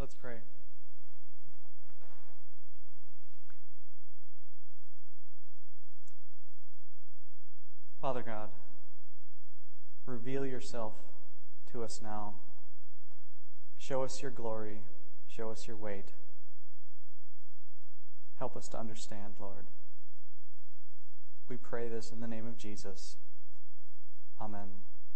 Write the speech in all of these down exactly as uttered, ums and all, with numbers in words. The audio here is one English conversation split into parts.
Let's pray. Father God, reveal yourself to us now. Show us your glory. Show us your weight. Help us to understand, Lord. We pray this in the name of Jesus. Amen.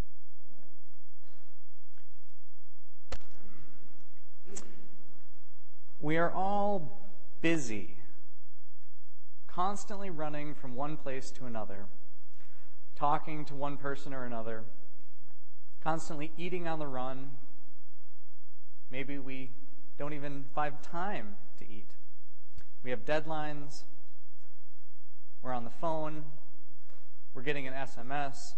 We are all busy, constantly running from one place to another, talking to one person or another, constantly eating on the run. Maybe we don't even find time to eat. We have deadlines. We're on the phone. We're getting an S M S.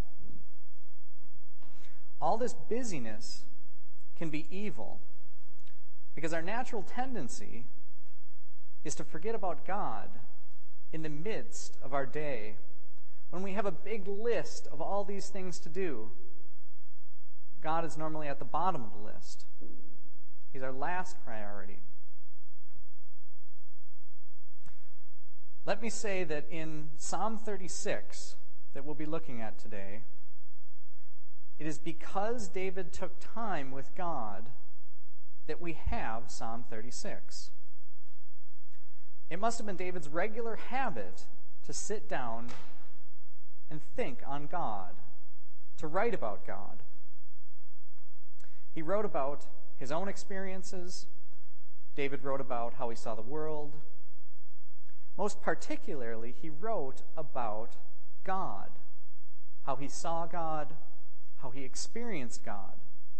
All this busyness can be evil because our natural tendency is to forget about God in the midst of our day. When we have a big list of all these things to do, God is normally at the bottom of the list. He's our last priority. Let me say that in Psalm thirty-six, that we'll be looking at today, it is because David took time with God that we have Psalm thirty-six. It must have been David's regular habit to sit down and think on God, to write about God. He wrote about his own experiences. David wrote about how he saw the world. Most particularly, he wrote about God, how he saw God, how he experienced God.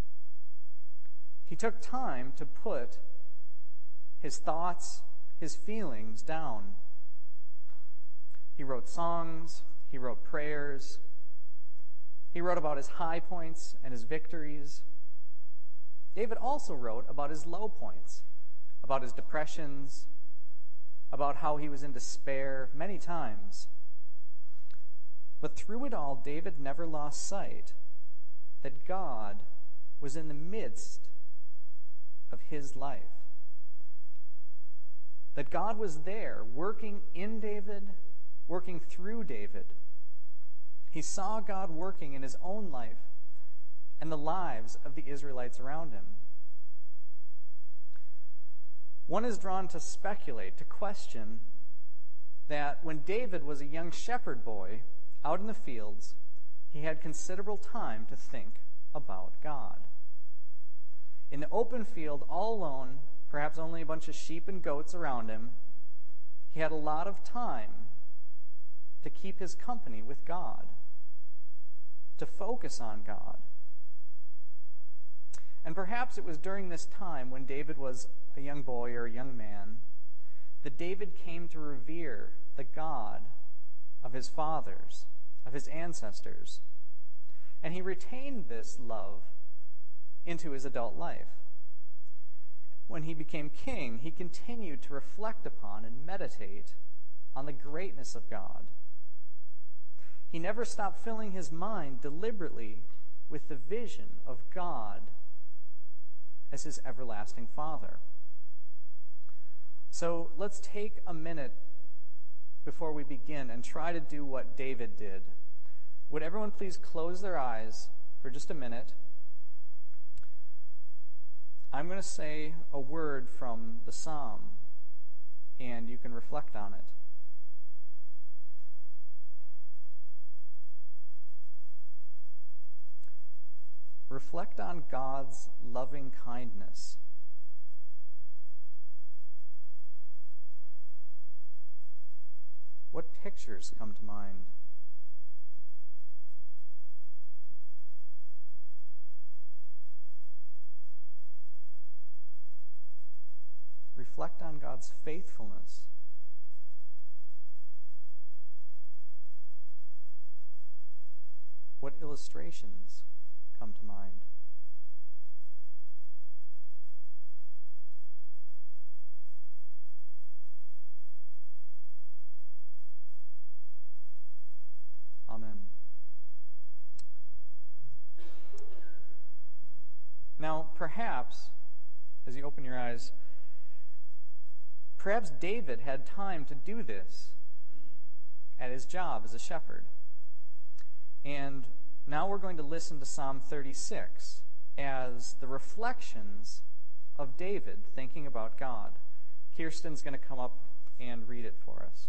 He took time to put his thoughts, his feelings down. He wrote songs, he wrote prayers, he wrote about his high points and his victories. David also wrote about his low points, about his depressions, about how he was in despair many times. But through it all, David never lost sight that God was in the midst of his life. That God was there, working in David, working through David. He saw God working in his own life and the lives of the Israelites around him. One is drawn to speculate, to question, that when David was a young shepherd boy out in the fields, he had considerable time to think about God. In the open field, all alone, perhaps only a bunch of sheep and goats around him, he had a lot of time to keep his company with God, to focus on God. And perhaps it was during this time when David was a young boy or a young man that David came to revere the God of his fathers, of his ancestors. And he retained this love into his adult life. When he became king, he continued to reflect upon and meditate on the greatness of God. He never stopped filling his mind deliberately with the vision of God as his everlasting Father. So let's take a minute before we begin and try to do what David did. Would everyone please close their eyes for just a minute? I'm going to say a word from the psalm, and you can reflect on it. Reflect on God's loving kindness. What pictures come to mind? Reflect on God's faithfulness. What illustrations come to mind? Amen. Now, perhaps as you open your eyes, perhaps David had time to do this at his job as a shepherd. And now we're going to listen to Psalm thirty-six as the reflections of David thinking about God. Kirsten's going to come up and read it for us.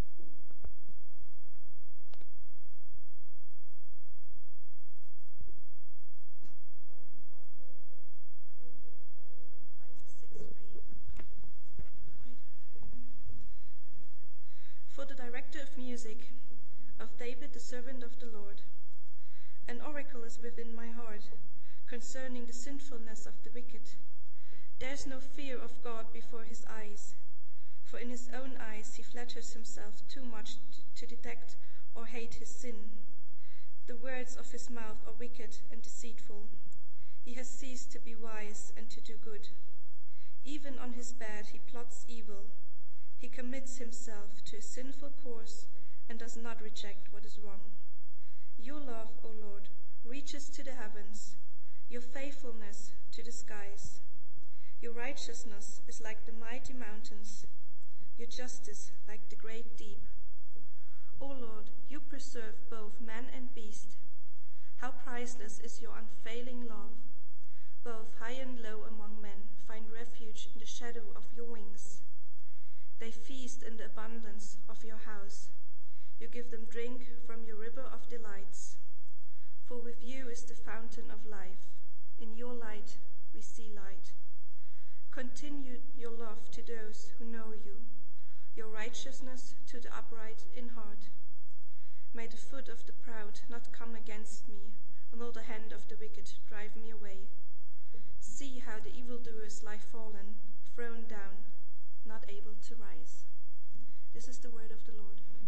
For the director of music, of David the servant of the Lord. An oracle is within my heart, concerning the sinfulness of the wicked. There is no fear of God before his eyes, for in his own eyes he flatters himself too much to detect or hate his sin. The words of his mouth are wicked and deceitful. He has ceased to be wise and to do good. Even on his bed he plots evil. He commits himself to a sinful course and does not reject what is wrong. Your love, O Lord, reaches to the heavens, your faithfulness to the skies. Your righteousness is like the mighty mountains, your justice like the great deep. O Lord, you preserve both man and beast. How priceless is your unfailing love. Both high and low among men find refuge in the shadow of your wings. They feast in the abundance of your house. You give them drink from your river of delights. For with you is the fountain of life. In your light we see light. Continue your love to those who know you, your righteousness to the upright in heart. May the foot of the proud not come against me, nor the hand of the wicked drive me away. See how the evildoers lie fallen, thrown down, not able to rise. This is the word of the Lord.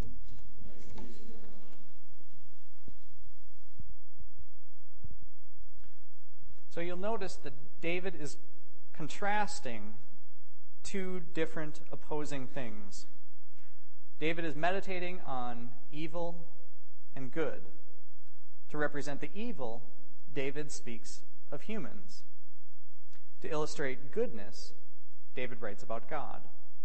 So you'll notice that David is contrasting two different opposing things. David is meditating on evil and good. To represent the evil, David speaks of humans. To illustrate goodness, David writes about God.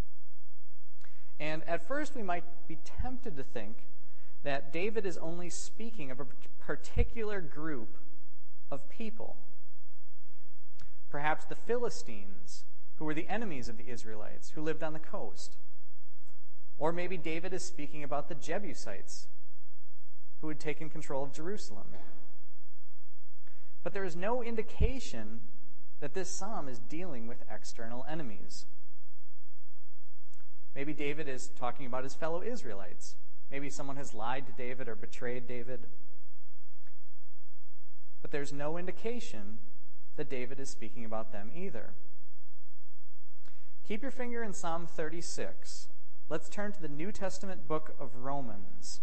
And at first we might be tempted to think that David is only speaking of a particular group of people. Perhaps the Philistines, who were the enemies of the Israelites, who lived on the coast. Or maybe David is speaking about the Jebusites, who had taken control of Jerusalem. But there is no indication that this psalm is dealing with external enemies. Maybe David is talking about his fellow Israelites. Maybe someone has lied to David or betrayed David. But there's no indication that David is speaking about them either. Keep your finger in Psalm thirty-six. Let's turn to the New Testament book of Romans.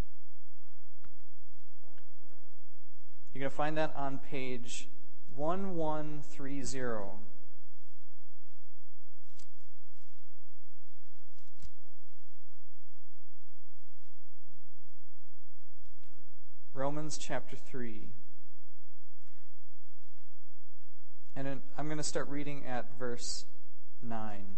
You're going to find that on page eleven thirty. Romans chapter three. And in, I'm going to start reading at verse nine.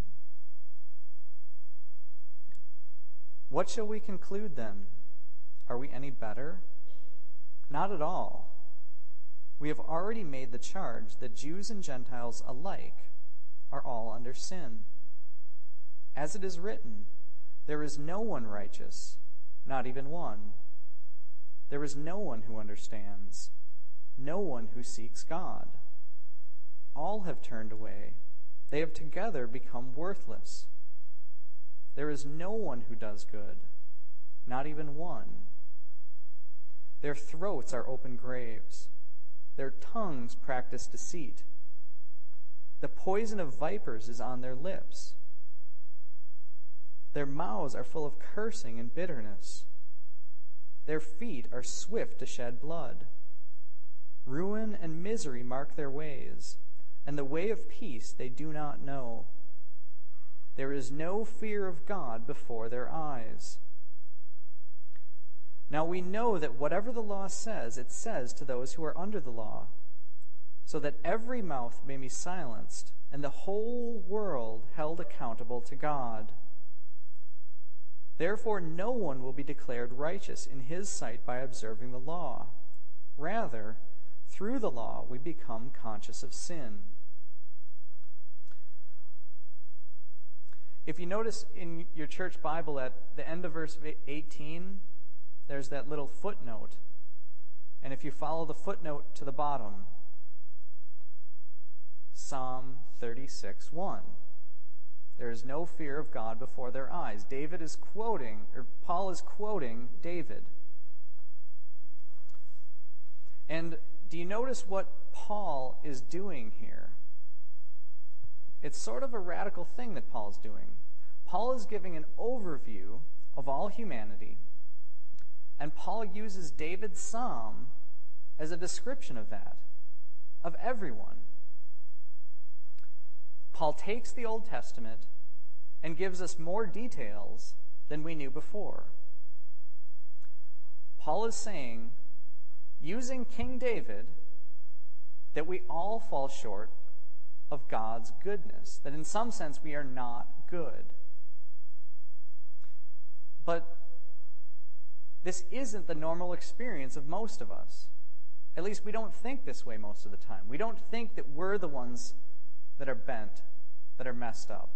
What shall we conclude then? Are we any better? Not at all. We have already made the charge that Jews and Gentiles alike are all under sin. As it is written, there is no one righteous, not even one. There is no one who understands, no one who seeks God. All have turned away. They have together become worthless. There is no one who does good, not even one. Their throats are open graves. Their tongues practice deceit. The poison of vipers is on their lips. Their mouths are full of cursing and bitterness. Their feet are swift to shed blood. Ruin and misery mark their ways, and the way of peace they do not know. There is no fear of God before their eyes. Now we know that whatever the law says, it says to those who are under the law, so that every mouth may be silenced and the whole world held accountable to God. Therefore, no one will be declared righteous in his sight by observing the law. Rather, through the law, we become conscious of sin. If you notice in your church Bible at the end of verse eighteen, there's that little footnote. And if you follow the footnote to the bottom, Psalm thirty-six one. There is no fear of God before their eyes. David is quoting, or Paul is quoting David. And do you notice what Paul is doing here? It's sort of a radical thing that Paul's doing. Paul is giving an overview of all humanity, and Paul uses David's psalm as a description of that, of everyone. Paul takes the Old Testament and gives us more details than we knew before. Paul is saying, using King David, that we all fall short of God's goodness, that in some sense we are not good. But this isn't the normal experience of most of us. At least we don't think this way most of the time. We don't think that we're the ones that are bent, that are messed up.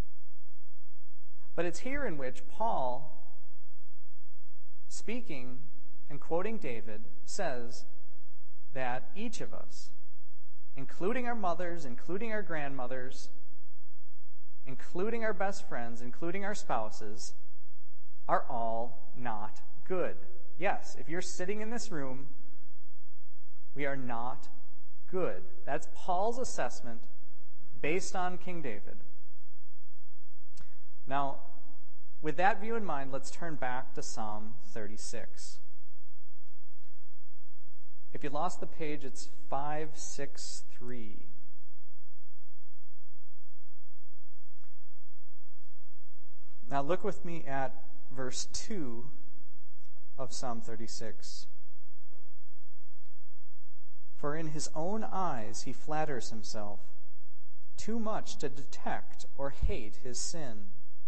But it's here in which Paul, speaking and quoting David, says that each of us, including our mothers, including our grandmothers, including our best friends, including our spouses, are all not good. Yes, if you're sitting in this room, we are not good. That's Paul's assessment based on King David. Now, with that view in mind, let's turn back to Psalm thirty-six. If you lost the page, it's five six three. Now look with me at verse two of Psalm thirty-six. For in his own eyes he flatters himself, too much to detect or hate his sin.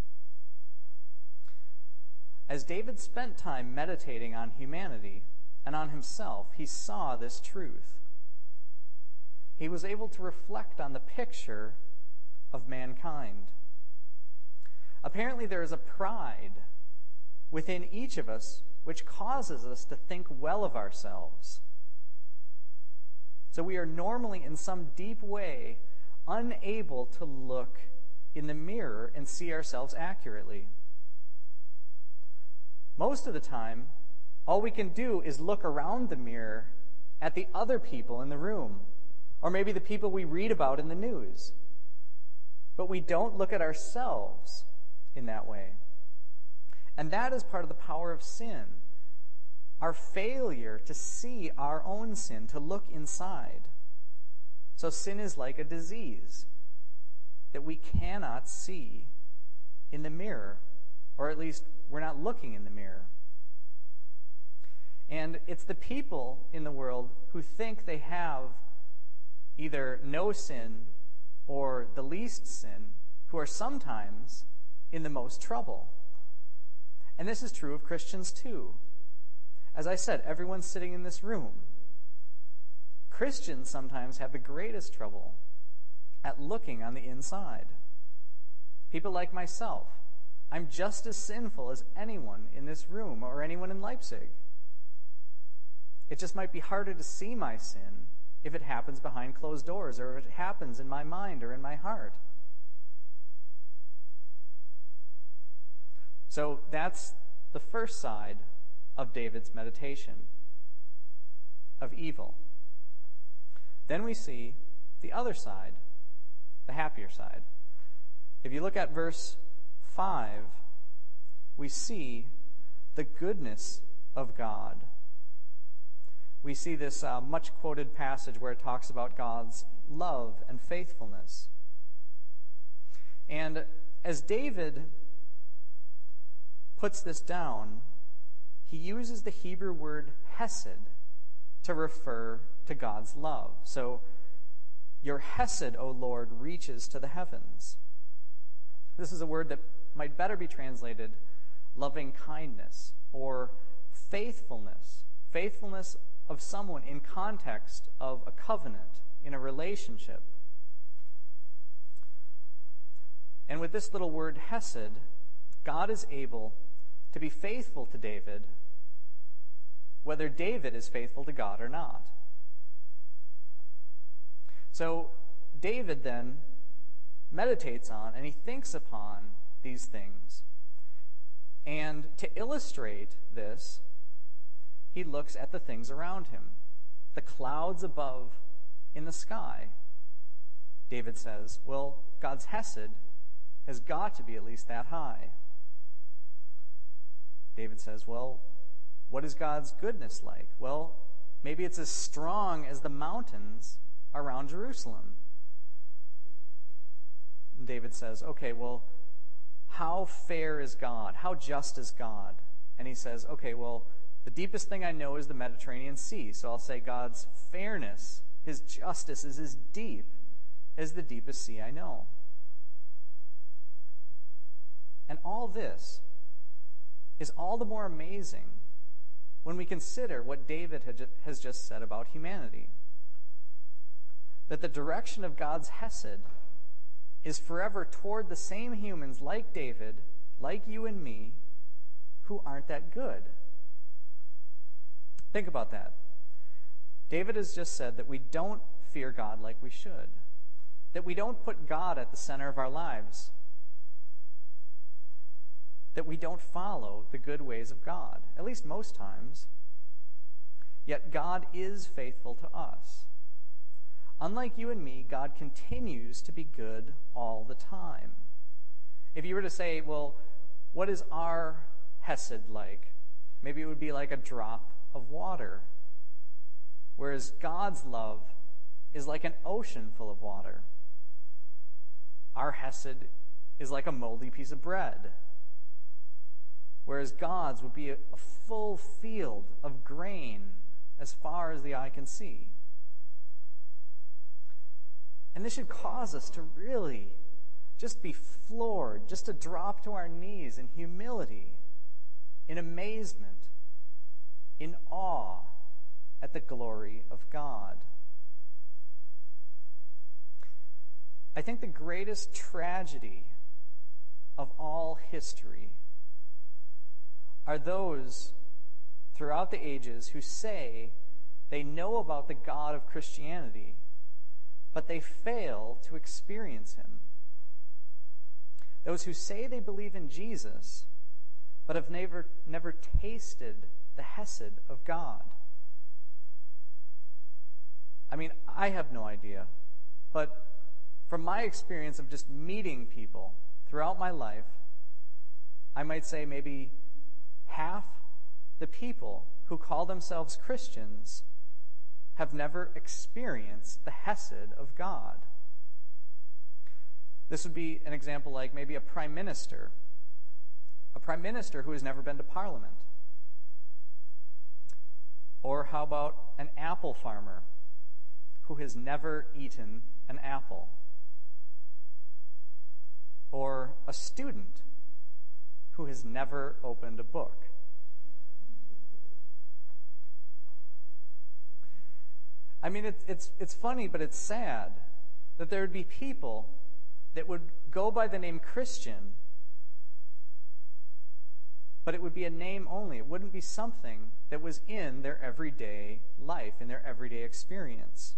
As David spent time meditating on humanity and on himself, he saw this truth. He was able to reflect on the picture of mankind. Apparently, there is a pride within each of us which causes us to think well of ourselves. So we are normally, in some deep way, unable to look in the mirror and see ourselves accurately. Most of the time, all we can do is look around the mirror at the other people in the room, or maybe the people we read about in the news. But we don't look at ourselves in that way. And that is part of the power of sin. Our failure to see our own sin, to look inside. So sin is like a disease that we cannot see in the mirror, or at least we're not looking in the mirror. And it's the people in the world who think they have either no sin or the least sin who are sometimes in the most trouble. And this is true of Christians too. As I said, everyone sitting in this room, Christians sometimes have the greatest trouble at looking on the inside. People like myself, I'm just as sinful as anyone in this room or anyone in Leipzig. It just might be harder to see my sin if it happens behind closed doors, or if it happens in my mind or in my heart. So that's the first side of David's meditation, of evil. Then we see the other side, the happier side. If you look at verse five, we see the goodness of God. We see this uh, much quoted passage where it talks about God's love and faithfulness. And as David puts this down, he uses the Hebrew word hesed to refer to God's love. So Your hesed, O Lord, reaches to the heavens. This is a word that might better be translated loving kindness or faithfulness. Faithfulness of someone in context of a covenant, in a relationship. And with this little word hesed, God is able to be faithful to David, whether David is faithful to God or not. So David then meditates on and he thinks upon these things. And to illustrate this, he looks at the things around him, the clouds above in the sky. David says, well, God's hesed has got to be at least that high. David says, well, what is God's goodness like? Well, maybe it's as strong as the mountains around Jerusalem. And David says, okay, well, how fair is God? How just is God? And he says, okay, well, the deepest thing I know is the Mediterranean Sea. So I'll say God's fairness, his justice is as deep as the deepest sea I know. And all this is all the more amazing when we consider what David has just said about humanity. That the direction of God's hesed is forever toward the same humans like David, like you and me, who aren't that good. Think about that. David has just said that we don't fear God like we should, that we don't put God at the center of our lives, that we don't follow the good ways of God, at least most times. Yet God is faithful to us. Unlike you and me, God continues to be good all the time. If you were to say, well, what is our hesed like? Maybe it would be like a drop of water, whereas God's love is like an ocean full of water. Our hesed is like a moldy piece of bread, whereas God's would be a, a full field of grain as far as the eye can see. And this should cause us to really just be floored, just to drop to our knees in humility, in amazement, in awe at the glory of God. I think the greatest tragedy of all history are those throughout the ages who say they know about the God of Christianity, but they fail to experience him. Those who say they believe in Jesus, but have never, never tasted the hesed of God. I mean, I have no idea, but from my experience of just meeting people throughout my life, I might say maybe half the people who call themselves Christians have never experienced the hesed of God. This would be an example like maybe a prime minister, a prime minister who has never been to Parliament. Or how about an apple farmer who has never eaten an apple? Or a student who has never opened a book? I mean, it's, it's, it's funny, but it's sad that there would be people that would go by the name Christian, but it would be a name only. It wouldn't be something that was in their everyday life, in their everyday experience.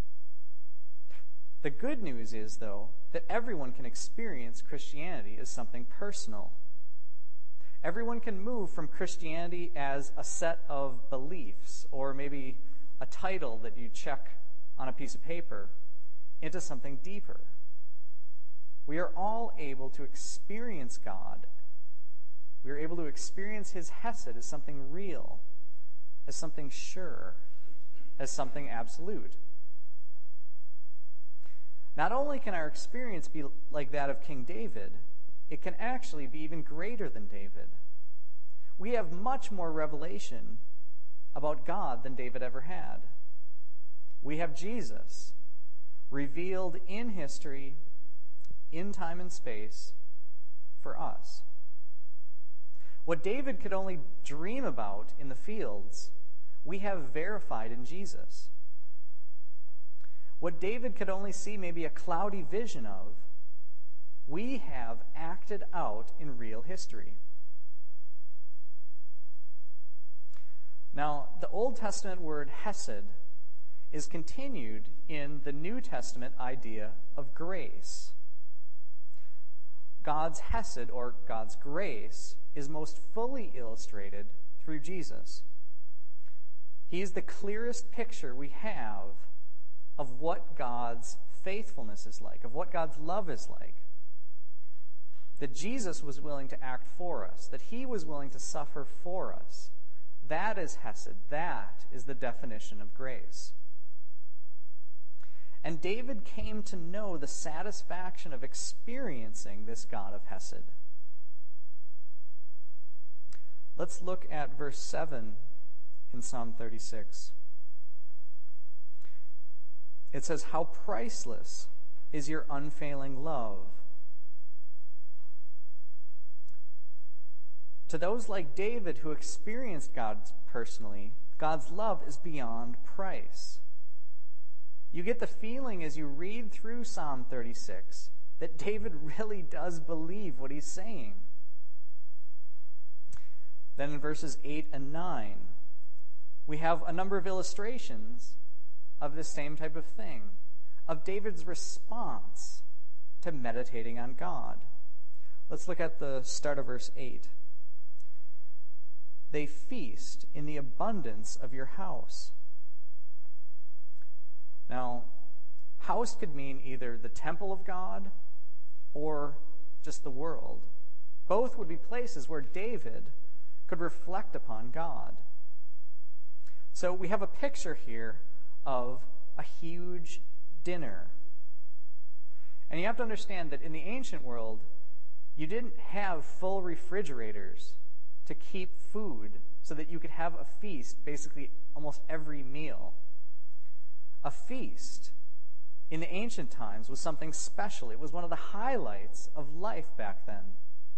The good news is, though, that everyone can experience Christianity as something personal. Everyone can move from Christianity as a set of beliefs, or maybe a title that you check on a piece of paper, into something deeper. We are all able to experience God. We are able to experience his hesed as something real, as something sure, as something absolute. Not only can our experience be like that of King David, it can actually be even greater than David. We have much more revelation about God than David ever had. We have Jesus. revealed in history, in time and space, for us. What David could only dream about in the fields, we have verified in Jesus. What David could only see maybe a cloudy vision of, we have acted out in real history. Now, the Old Testament word hesed is continued in the New Testament idea of grace. God's hesed, or God's grace, is most fully illustrated through Jesus. He is the clearest picture we have of what God's faithfulness is like, of what God's love is like. That Jesus was willing to act for us, that he was willing to suffer for us. That is hesed. That is the definition of grace. And David came to know the satisfaction of experiencing this God of hesed. Let's look at verse seven in Psalm thirty-six. It says, "How priceless is your unfailing love." To those like David who experienced God personally, God's love is beyond price. You get the feeling as you read through Psalm thirty-six that David really does believe what he's saying. Then in verses eight and nine, we have a number of illustrations of this same type of thing, of David's response to meditating on God. Let's look at the start of verse eight. "They feast in the abundance of your house." Now, house could mean either the temple of God or just the world. Both would be places where David could reflect upon God. So we have a picture here of a huge dinner. And you have to understand that in the ancient world, you didn't have full refrigerators to keep food so that you could have a feast basically almost every meal. A feast in the ancient times was something special. It was one of the highlights of life back then.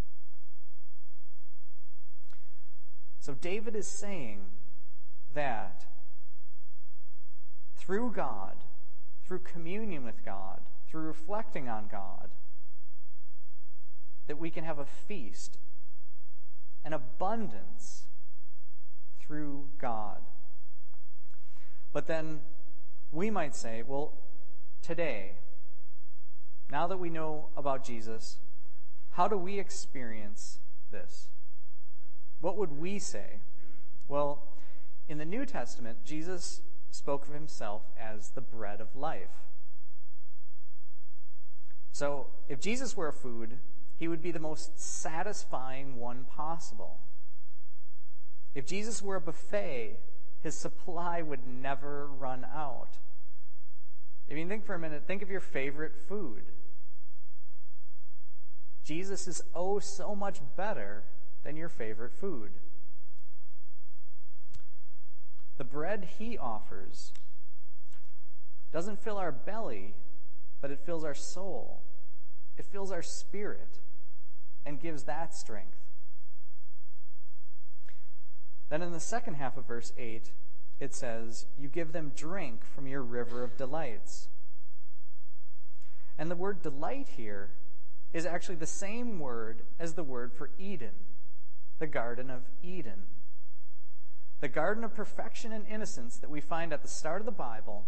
So David is saying that through God, through communion with God, through reflecting on God, that we can have a feast, an abundance through God. But then we might say, well, today, now that we know about Jesus, how do we experience this? What would we say? Well, in the New Testament, Jesus spoke of himself as the bread of life. So, if Jesus were a food, he would be the most satisfying one possible. If Jesus were a buffet, his supply would never run out. If you think for a minute, think of your favorite food. Jesus is oh so much better than your favorite food. The bread he offers doesn't fill our belly, but it fills our soul. It fills our spirit and gives that strength. Then in the second half of verse eight, it says, "You give them drink from your river of delights." And the word delight here is actually the same word as the word for Eden, the Garden of Eden. The garden of perfection and innocence that we find at the start of the Bible.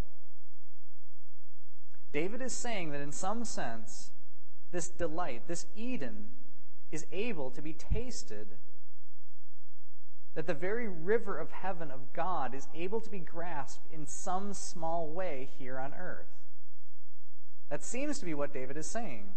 David is saying that in some sense, this delight, this Eden, is able to be tasted. That the very river of heaven of God is able to be grasped in some small way here on earth. That seems to be what David is saying.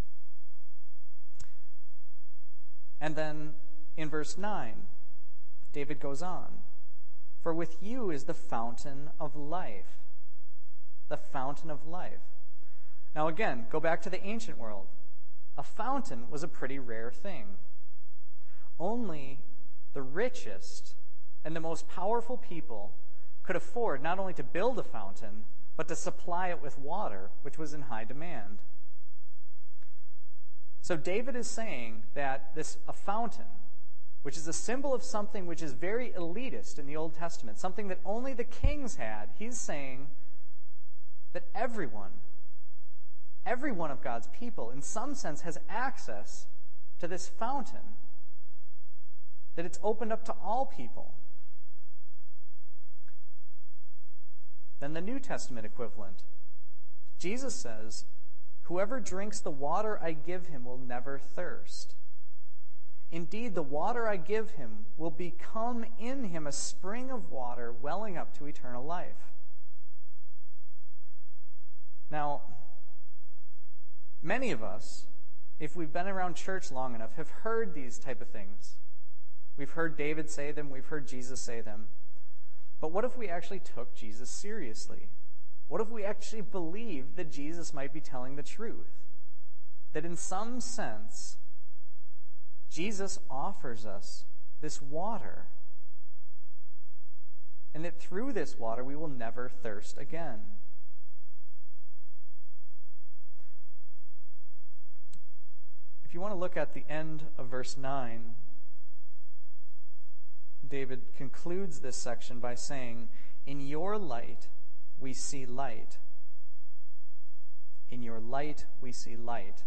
And then in verse nine, David goes on, "For with you is the fountain of life." The fountain of life. Now again, go back to the ancient world. A fountain was a pretty rare thing. Only the richest and the most powerful people could afford not only to build a fountain, but to supply it with water, which was in high demand. So David is saying that this a fountain, which is a symbol of something which is very elitist in the Old Testament, something that only the kings had, he's saying that everyone, every one of God's people, in some sense, has access to this fountain, that it's opened up to all people. Then the New Testament equivalent. Jesus says, "Whoever drinks the water I give him will never thirst. Indeed, the water I give him will become in him a spring of water welling up to eternal life." Now, many of us, if we've been around church long enough, have heard these type of things. We've heard David say them, we've heard Jesus say them. But what if we actually took Jesus seriously? What if we actually believed that Jesus might be telling the truth? That in some sense, Jesus offers us this water, and that through this water we will never thirst again. If you want to look at the end of verse nine, David concludes this section by saying, "In your light we see light. In your light we see light."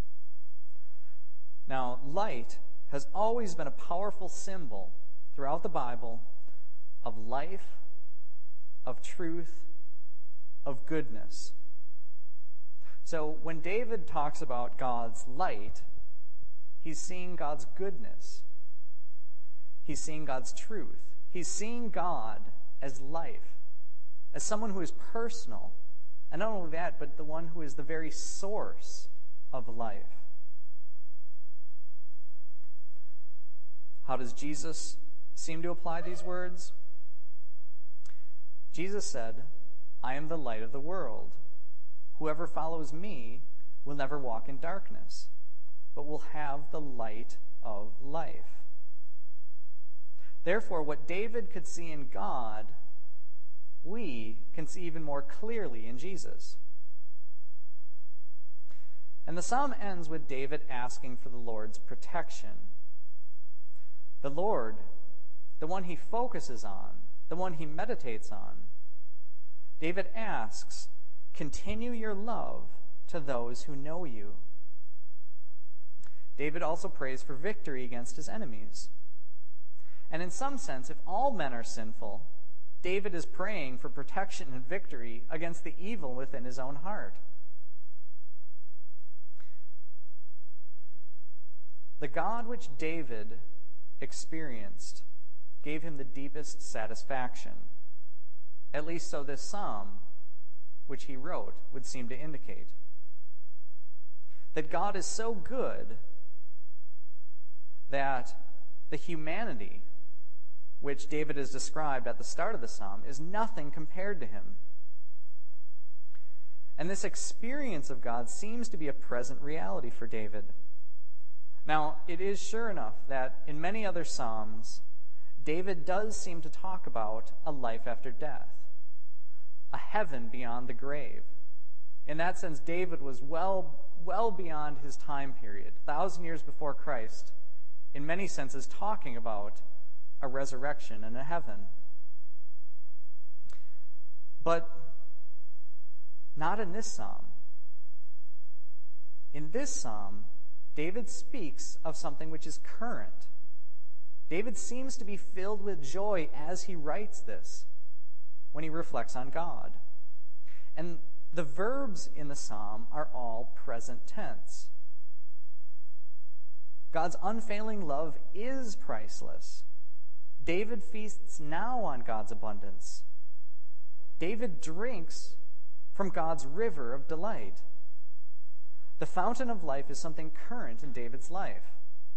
Now, light has always been a powerful symbol throughout the Bible of life, of truth, of goodness. So when David talks about God's light, he's seeing God's goodness. He's seeing God's truth. He's seeing God as life, as someone who is personal. And not only that, but the one who is the very source of life. How does Jesus seem to apply these words? Jesus said, "I am the light of the world. Whoever follows me will never walk in darkness, but will have the light of life." Therefore, what David could see in God, we can see even more clearly in Jesus. And the psalm ends with David asking for the Lord's protection. The Lord, the one he focuses on, the one he meditates on, David asks, "Continue your love to those who know you." David also prays for victory against his enemies. And in some sense, if all men are sinful, David is praying for protection and victory against the evil within his own heart. The God which David experienced gave him the deepest satisfaction. At least so this psalm, which he wrote, would seem to indicate. That God is so good that the humanity which David has described at the start of the psalm is nothing compared to him. And this experience of God seems to be a present reality for David. Now, it is sure enough that in many other psalms, David does seem to talk about a life after death, a heaven beyond the grave. In that sense, David was well, well beyond his time period, a thousand years before Christ, in many senses talking about a resurrection and a heaven. But not in this psalm. In this psalm, David speaks of something which is current. David seems to be filled with joy as he writes this, when he reflects on God. And the verbs in the psalm are all present tense. God's unfailing love is priceless. David feasts now on God's abundance. David drinks from God's river of delight. The fountain of life is something current in David's life.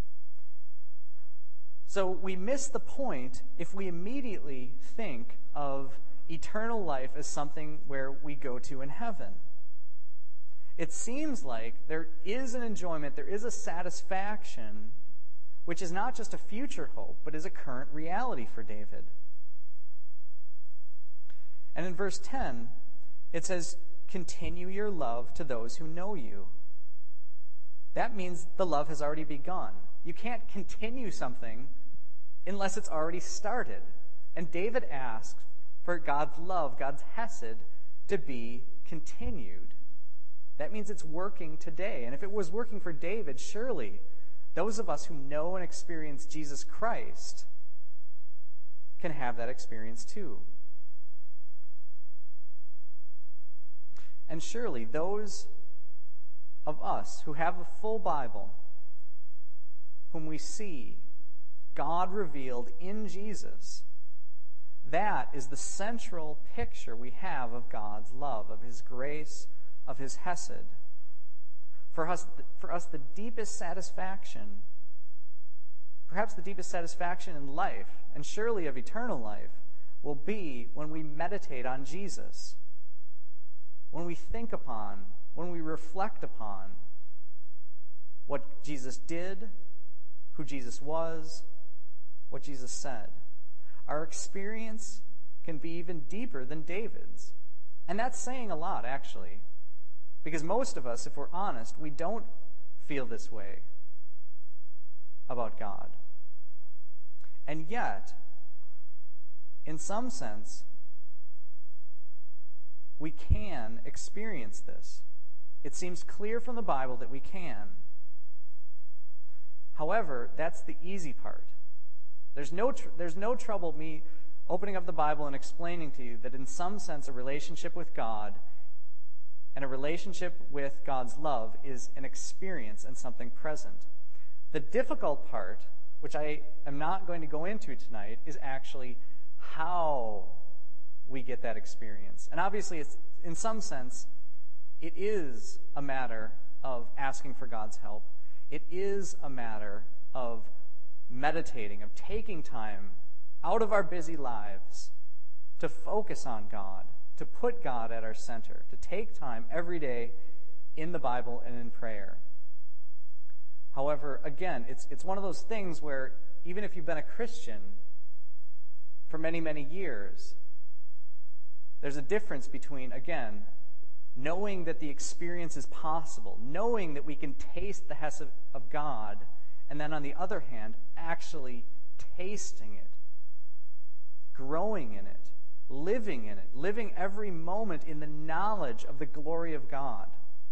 So we miss the point if we immediately think of eternal life as something where we go to in heaven. It seems like there is an enjoyment, there is a satisfaction, which is not just a future hope, but is a current reality for David. And in verse ten, It says, continue your love to those who know you. That means the love has already begun. You can't continue something unless it's already started. And David asks for God's love, God's hesed, to be continued. That means it's working today. And if it was working for David, surely those of us who know and experience Jesus Christ can have that experience too. And surely those of us who have a full Bible, whom we see God revealed in Jesus, that is the central picture we have of God's love, of his grace, of his hesed. For us, for us, the deepest satisfaction, perhaps the deepest satisfaction in life, and surely of eternal life, will be when we meditate on Jesus, when we think upon, when we reflect upon what Jesus did, who Jesus was, what Jesus said. Our experience can be even deeper than David's. And that's saying a lot, actually. Because most of us, if we're honest, we don't feel this way about God. And yet, in some sense, we can experience this. It seems clear from the Bible that we can. However, that's the easy part. There's no tr- there's no trouble me opening up the Bible and explaining to you that in some sense a relationship with God and a relationship with God's love is an experience and something present. The difficult part, which I am not going to go into tonight, is actually how we get that experience. And obviously, it's, in some sense, it is a matter of asking for God's help. It is a matter of meditating, of taking time out of our busy lives to focus on God, to put God at our center, to take time every day in the Bible and in prayer. However, again, it's it's one of those things where even if you've been a Christian for many, many years, there's a difference between, again, knowing that the experience is possible, knowing that we can taste the hesed of God, and then on the other hand, actually tasting it, growing in it, living in it, living every moment in the knowledge of the glory of God.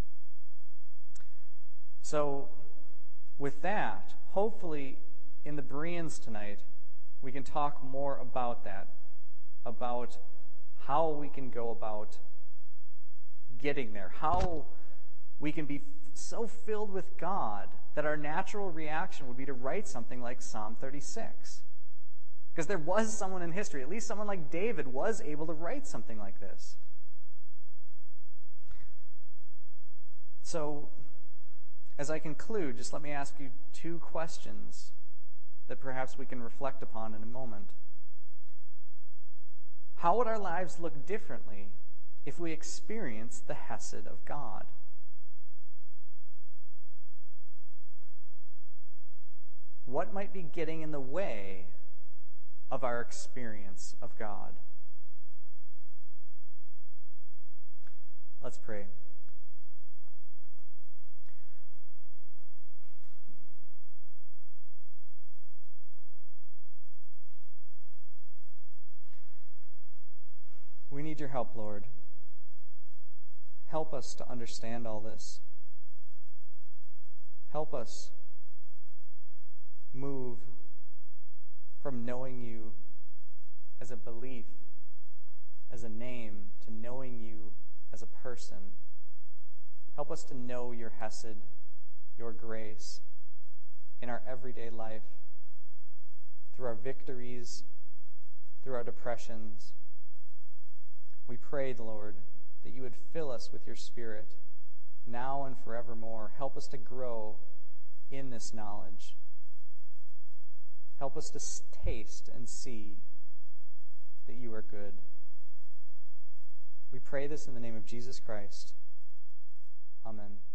So, with that, hopefully in the Bereans tonight, we can talk more about that, about how we can go about getting there, how we can be so filled with God that our natural reaction would be to write something like Psalm thirty-six. Because there was someone in history, at least someone like David was able to write something like this. So, as I conclude, just let me ask you two questions that perhaps we can reflect upon in a moment. How would our lives look differently if we experienced the hesed of God? What might be getting in the way of our experience of God? Let's pray. We need your help, Lord. Help us to understand all this. Help us move from knowing you as a belief, as a name, to knowing you as a person. Help us to know your hesed, your grace in our everyday life, through our victories, through our depressions. We pray, Lord, that you would fill us with your Spirit now and forevermore. Help us to grow in this knowledge. Help us to taste and see that you are good. We pray this in the name of Jesus Christ. Amen.